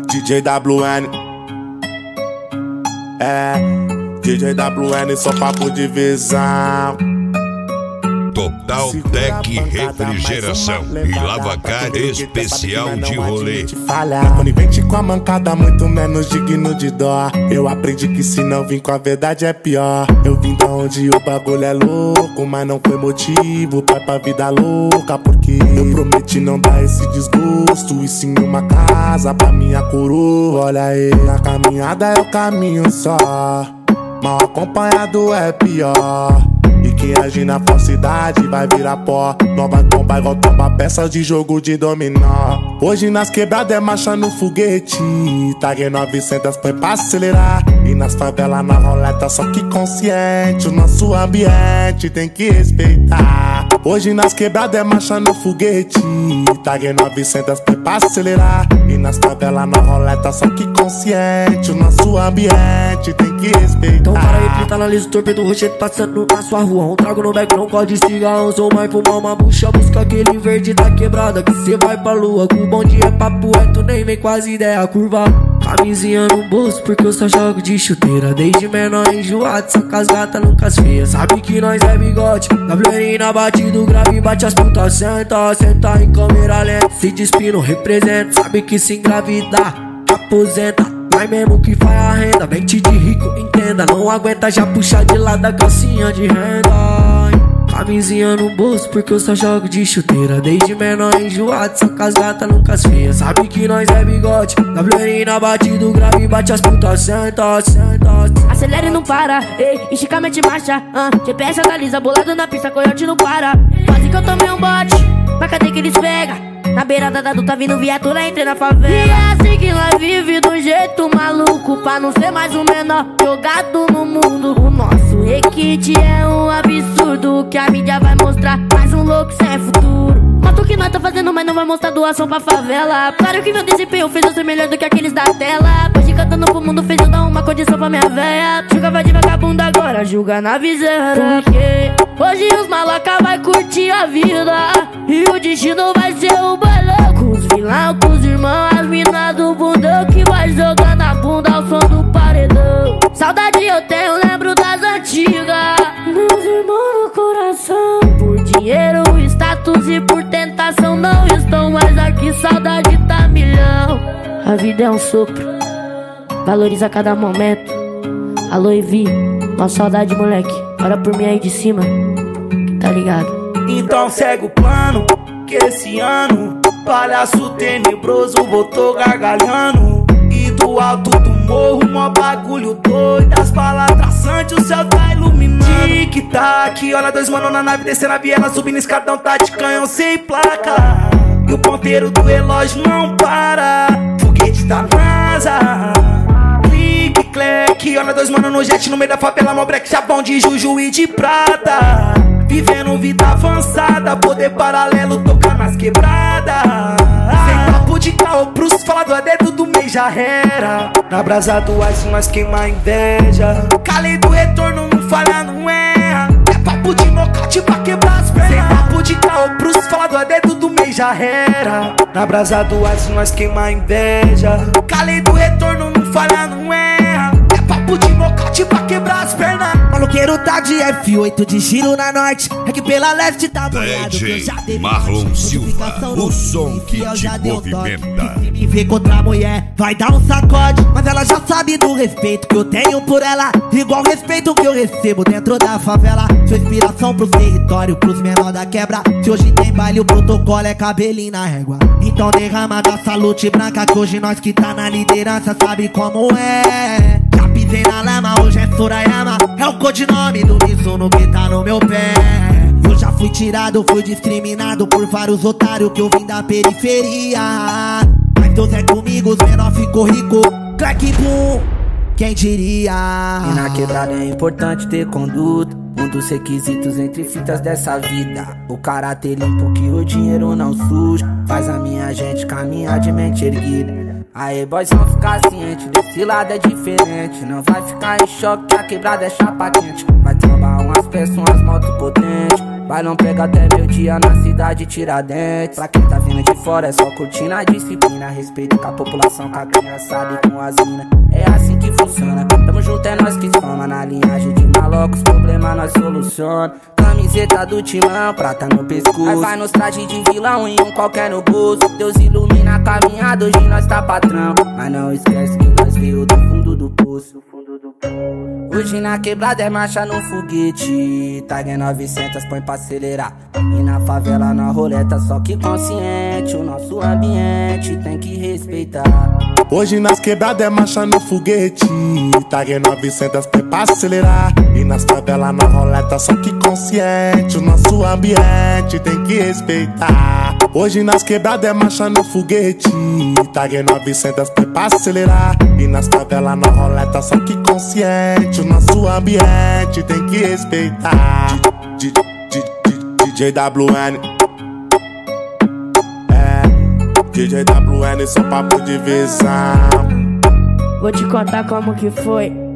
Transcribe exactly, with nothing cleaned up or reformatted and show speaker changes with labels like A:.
A: D J W N. É, D J W N, só papo de visão.
B: Total Tech Refrigeração e Lavacar especial de rolê.
A: Conivente com a mancada, muito menos digno de dó. Eu aprendi que se não vim com a verdade é pior. Eu vim da onde o bagulho é louco, mas não foi motivo pra ir pra vida louca. Porque eu prometi não dar esse desgosto, e sim uma casa pra minha coroa. Olha aí, a caminhada é o caminho só, mal acompanhado é pior. E quem agir na falsidade vai virar pó. Nova tomba igual tomba peças de jogo de dominó. Hoje nas quebradas é marcha no foguete. Tag novecentos põe pra acelerar. E nas favelas na roleta só que consciente. O nosso ambiente tem que respeitar. Hoje nas quebradas é marcha no foguete. Tag novecentos põe pra acelerar. E nas favelas na roleta só que consciente. O nosso ambiente tem que respeitar.
C: Então para aí, pinta, analisa o torpedo rochedo passando na sua rua. Um trago no back, não pode cigarrão. Sou mais fumar uma bucha, busca aquele verde da quebrada que cê vai pra lua. Com bom dia é papo reto, nem vem com as ideias curva. Camisinha no bolso porque eu só jogo de chuteira. Desde menor enjoado, só com as gatas nunca as feias. Sabe que nós é bigode, W N na batida, grave bate as putas. Senta, senta em câmera lenta, se despino, representa. Sabe que se engravidar, aposenta. Nós mesmo que faz a renda, mente de rico, entenda. Não aguenta já puxar de lado a calcinha de renda. Camisinha no bolso porque eu só jogo de chuteira. Desde menor enjoado, só com as gatas nunca as feias. Sabe que nós é bigode, W N na batida, grave bate as putas. Senta, senta.
D: Acelera e não para, ei, esticamente marcha, uh. G P S analisa, bolado na pista, coiote não para. Quase que eu tomei um bote, pra cadê que eles pegam? Na beirada da duta vindo viatura, entrei na favela. E é assim que nós vive do jeito maluco, pra não ser mais o menor jogado no mundo. O nosso requinte é um absurdo, que a mídia vai mostrar mais um louco sem futuro. Mata o que nós tá fazendo, mas não vai mostrar doação pra favela. Claro que meu desempenho fez eu ser melhor do que aqueles da tela. Hoje cantando pro mundo fez eu dar uma condição pra minha véia. Julgava de vagabundo agora, julga na viseira. Porque hoje os malaca vai curtir a vida e o destino vai ser o bailão. Com os vilão, com os irmãos, as minas do bundão que vai jogar na bunda ao som do paredão. Saudade eu tenho, lembro das antigas. Meus irmãos no coração. Por dinheiro, status e por tentação não estou mais aqui, saudade tá milhão. A vida é um sopro, valoriza cada momento. Alô Evi, uma saudade moleque, ora por mim aí de cima, tá ligado?
E: Então segue o plano, que esse ano palhaço tenebroso voltou gargalhando. E do alto do morro, mó bagulho doido, as palavras santas, o céu tá iluminando. Tic-tac, olha dois mano na nave descendo a viela, subindo escadão, tá de canhão sem placa. E o ponteiro do relógio não para, foguete da NASA. Clique-cleque, olha dois mano no jet no meio da favela, mó breque, chabão de juju e de prata. Vivendo vida avançada, poder paralelo, tocar nas quebradas. Sem papo de caô pros falador, dedo do mês já era. Na brasa do ice nós queima a inveja. Calei do retorno, não falha, não erra. É papo de nocaute pra quebrar as pernas. Sem papo de caô pros falador, dedo do mês já era. Na brasa do ice nós queima a inveja. Calei do retorno, não falha, não erra. É papo de nocaute pra quebrar as pernas.
C: Maluqueiro tá de F oito de giro na norte, é que pela leste tá molhado.
B: D J Marlon Silva, o som que te movimenta.
C: Se me vê contra a mulher, vai dar um sacode. Mas ela já sabe do respeito que eu tenho por ela, igual respeito que eu recebo dentro da favela. Sou inspiração pros territórios, pros menor da quebra. Se hoje tem baile, o protocolo é cabelinho na régua. Então derrama da salute branca, que hoje nós que tá na liderança sabe como é. Já pisei na lama, hoje é Sorayama, é o codinome do Mizuno que tá no meu pé. Eu já fui tirado, fui discriminado por vários otários que eu vim da periferia. Mas Deus é comigo, os menor ficou rico. Crack boom, quem diria?
F: E na quebrada é importante ter conduta, um dos requisitos entre fitas dessa vida. O caráter limpo que o dinheiro não suja, faz a minha gente caminhar de mente erguida. Aê, boys, vão ficar ciente, desse lado é diferente. Não vai ficar em choque que a quebrada é chapa quente. Vai trombar umas peças, umas motos potentes. Vai não pega até meu dia na cidade Tiradentes. Pra quem tá vindo de fora é só curtindo a disciplina. Respeito com a população, com a criançada e com as minas. É assim que funciona, tamo junto, é nós que soma. Na linhagem de malocos, problema nós soluciona. Camiseta do timão, prata no pescoço. Aí vai nos trajes de vilão e um qualquer no bolso. Deus ilumina a caminhada, hoje nós tá patrão. Mas não esquece que nós veio do fundo do poço. Hoje na quebrada é marcha no foguete. Tag novecentos põe pra acelerar. E na favela na roleta, só que consciente. O nosso ambiente tem que respeitar.
A: Hoje nas quebradas é marcha no foguete. Tag novecentos põe pra acelerar. E nas favelas na roleta, só que consciente. O nosso ambiente tem que respeitar. Hoje nas quebradas é marcha no foguete. Tag novecentos põe pra acelerar. E nas favelas na roleta, só que consciente. O nosso ambiente tem que respeitar. D J W N, é, D J W N, só papo de visão.
D: Vou te contar como que foi.